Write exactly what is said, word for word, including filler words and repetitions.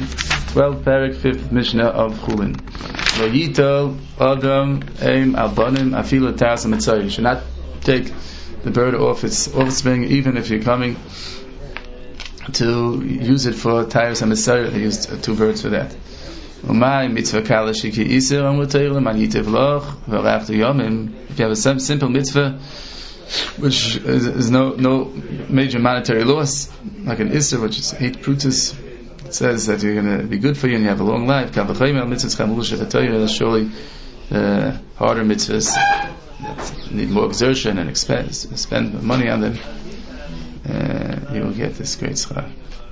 twelve parak, fifth Mishnah of Chulin. Vayito Adam Aim Albanim Afila Tas Mitzay. You should not take the bird off its offspring, even if you're coming to use it for Tyrus and Mitzay. They used two birds for that. Umay mitzvah kalashiki iser amutaylim anitiv loch v'raftu yomim. If you have a simple mitzvah, which is, is no no major monetary loss, like an iser, which is eight prutas, it says that you're going to be good for you and you have a long life. Surely uh, harder mitzvahs need more exertion and expense, spend money on them. Uh, you will get this great schar.